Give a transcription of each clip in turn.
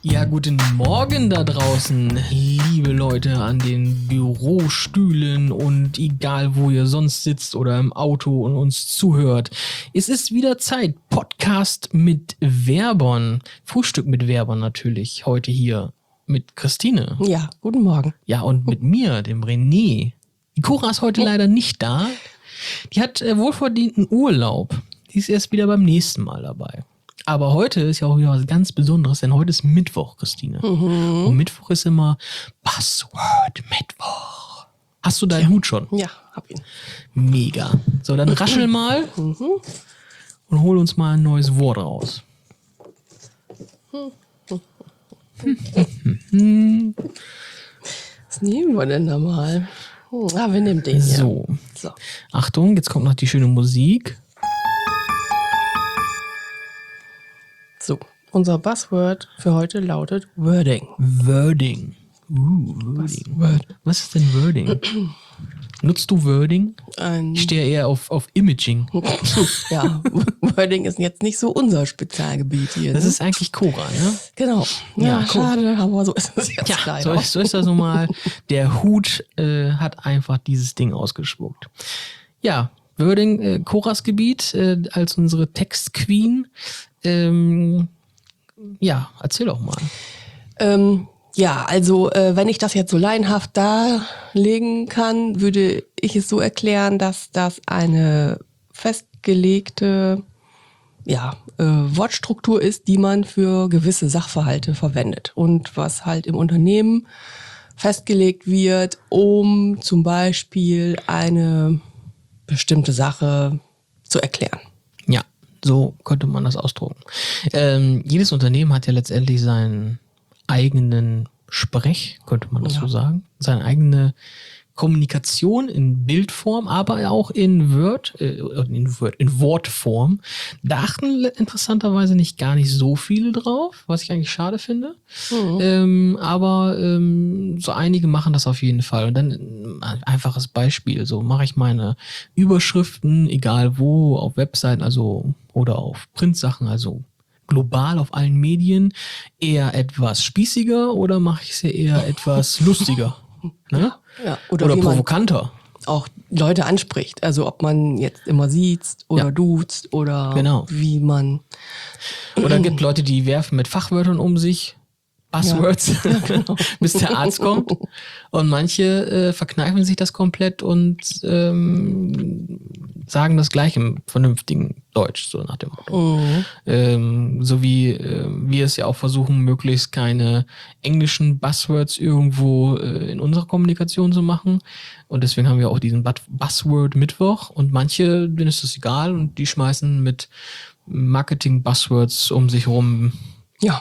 Ja, guten Morgen da draußen, liebe Leute an den Bürostühlen und egal wo ihr sonst sitzt oder im Auto und uns zuhört. Es ist wieder Zeit, Podcast mit Werbern, Frühstück mit Werbern natürlich, heute hier mit Christine. Ja, guten Morgen. Ja, und mit mir, dem René. Die Cora ist heute leider nicht da. Die hat wohlverdienten Urlaub. Die ist erst wieder beim nächsten Mal dabei. Aber heute ist ja auch wieder was ganz Besonderes, denn heute ist Mittwoch, Christine. Und Mittwoch ist immer Passwort Mittwoch. Hast du deinen Hut schon? Ja, hab ihn. Mega. So, dann raschel mal und hol uns mal ein neues Wort raus. Was nehmen wir denn da mal? Wir nehmen den hier. So. So. Achtung, jetzt kommt noch die schöne Musik. So, unser Buzzword für heute lautet Wording. Wording. Wording. Was ist denn Wording? Nutzt du Wording? Ich stehe eher auf Imaging. Ja, Wording ist jetzt nicht so unser Spezialgebiet hier. Das ne? ist eigentlich Cora, ne? Genau. Ja, Ja, cool. schade, aber so ist es jetzt Ja, leider. so ist das nun mal. Der Hut hat einfach dieses Ding ausgespuckt. Ja, Wording, Coras Gebiet als unsere Text-Queen. Ja, erzähl doch mal. Ja, also wenn ich das jetzt so laienhaft darlegen kann, würde ich es so erklären, dass das eine festgelegte Wortstruktur ist, die man für gewisse Sachverhalte verwendet und was halt im Unternehmen festgelegt wird, um zum Beispiel eine bestimmte Sache zu erklären. Ja, so könnte man das ausdrucken. Jedes Unternehmen hat ja letztendlich seinen eigenen Sprech, könnte man das so sagen. Seine eigene Kommunikation in Bildform, aber auch in Wortform. Da achten interessanterweise nicht gar nicht so viele drauf, was ich eigentlich schade finde. Aber so einige machen das auf jeden Fall. Und dann ein einfaches Beispiel. So mache ich meine Überschriften, egal wo, auf Webseiten, also oder auf Printsachen, also global auf allen Medien, eher etwas spießiger oder mache ich sie eher etwas lustiger? Ne? Ja, Oder wie man provokanter. auch Leute anspricht. Also ob man jetzt immer siezt oder duzt oder Genau. wie man. Oder gibt Leute, die werfen mit Fachwörtern um sich, Buzzwords, bis der Arzt kommt. Und manche verkneifen sich das komplett und sagen das gleich im vernünftigen Deutsch, so nach dem Motto. So wie wir es ja auch versuchen, möglichst keine englischen Buzzwords irgendwo in unserer Kommunikation zu machen. Und deswegen haben wir auch diesen Buzzword-Mittwoch. Und manche, denen ist das egal und die schmeißen mit Marketing-Buzzwords um sich rum. Ja.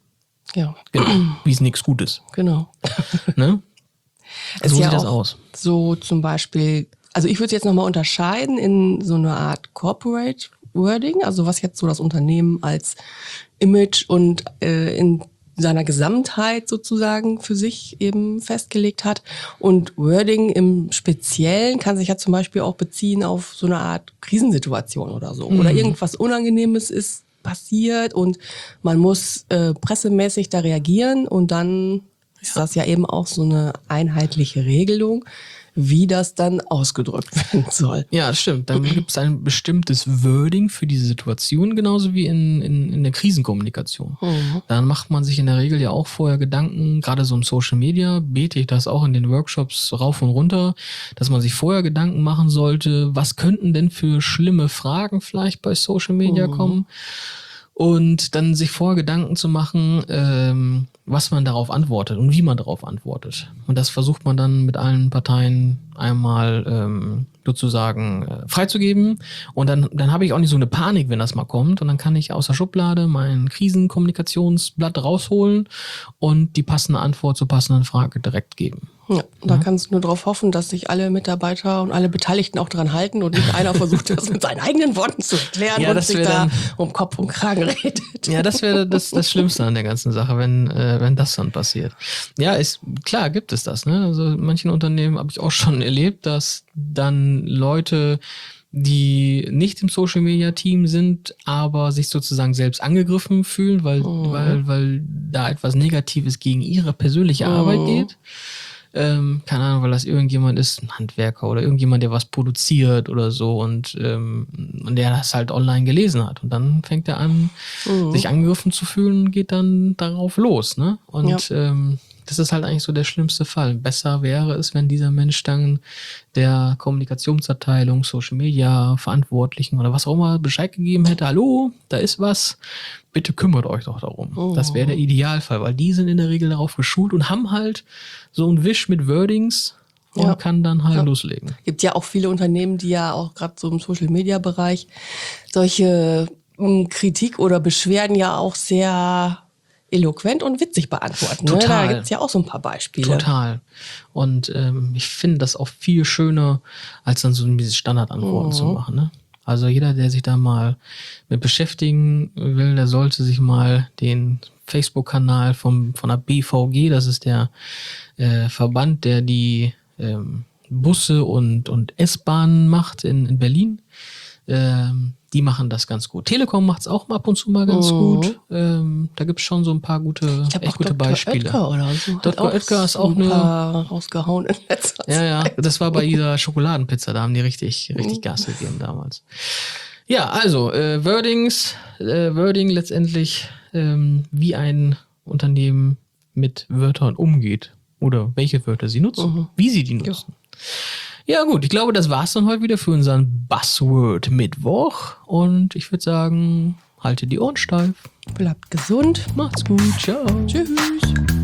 Genau, wie es nichts Gutes. Genau. Ne? Es So ist ja sieht das auch aus. So zum Beispiel, also ich würde es jetzt nochmal unterscheiden in so eine Art Corporate Wording, also was jetzt so das Unternehmen als Image und in seiner Gesamtheit sozusagen für sich eben festgelegt hat. Und Wording im Speziellen kann sich ja zum Beispiel auch beziehen auf so eine Art Krisensituation oder so. Oder irgendwas Unangenehmes ist passiert und man muss pressemäßig da reagieren und dann ist das ja eben auch so eine einheitliche Regelung, wie das dann ausgedrückt werden soll. Ja, das stimmt. Dann gibt es ein bestimmtes Wording für diese Situation, genauso wie in der Krisenkommunikation. Dann macht man sich in der Regel ja auch vorher Gedanken, gerade so im Social Media, bete ich das auch in den Workshops rauf und runter, dass man sich vorher Gedanken machen sollte, was könnten denn für schlimme Fragen vielleicht bei Social Media kommen? Und dann sich vorher Gedanken zu machen, was man darauf antwortet und wie man darauf antwortet. Und das versucht man dann mit allen Parteien einmal sozusagen freizugeben. Und dann habe ich auch nicht so eine Panik, wenn das mal kommt. Und dann kann ich aus der Schublade mein Krisenkommunikationsblatt rausholen und die passende Antwort zur passenden Frage direkt geben. Ja, da kannst du nur darauf hoffen, dass sich alle Mitarbeiter und alle Beteiligten auch dran halten und nicht einer versucht, das mit seinen eigenen Worten zu erklären Ja, und das sich wär da dann- um Kopf und Kragen redet. Ja, das wäre das Schlimmste an der ganzen Sache, wenn das dann passiert. Ja, klar gibt es das. Ne? Also in manchen Unternehmen habe ich auch schon erlebt, dass dann Leute die nicht im Social Media Team sind, aber sich sozusagen selbst angegriffen fühlen, weil da etwas Negatives gegen ihre persönliche Arbeit geht. Keine Ahnung, weil das irgendjemand ist, ein Handwerker oder irgendjemand, der was produziert oder so und der das halt online gelesen hat. Und dann fängt er an, sich angegriffen zu fühlen und geht dann darauf los, ne? Und das ist halt eigentlich so der schlimmste Fall. Besser wäre es, wenn dieser Mensch dann der Kommunikationsabteilung, Social Media, Verantwortlichen oder was auch immer Bescheid gegeben hätte, hallo, da ist was, bitte kümmert euch doch darum. Das wäre der Idealfall, weil die sind in der Regel darauf geschult und haben halt so einen Wisch mit Wordings und kann dann halt loslegen. Gibt ja auch viele Unternehmen, die ja auch gerade so im Social-Media-Bereich solche Kritik oder Beschwerden ja auch sehr eloquent und witzig beantworten. Ne? Da gibt es ja auch so ein paar Beispiele. Total. Und ich finde das auch viel schöner, als dann so diese Standardantworten zu machen. Ne? Also jeder, der sich da mal mit beschäftigen will, der sollte sich mal den Facebook-Kanal von der BVG, das ist der Verband, der die Busse und S-Bahnen macht in Berlin. Die machen das ganz gut. Telekom macht es auch ab und zu mal ganz gut. Da gibt es schon so ein paar gute Beispiele. Oetker oder so. Dr. Oetker ist auch eine rausgehauen in letzter Zeit. Ja, das war bei dieser Schokoladenpizza, da haben die richtig Gas gegeben damals. Ja, also Wording letztendlich, wie ein Unternehmen mit Wörtern umgeht oder welche Wörter sie nutzen, wie sie die nutzen. Ja gut, ich glaube, das war's dann heute wieder für unseren Buzzword-Mittwoch. Und ich würde sagen, haltet die Ohren steif. Bleibt gesund. Macht's gut. Ciao. Tschüss.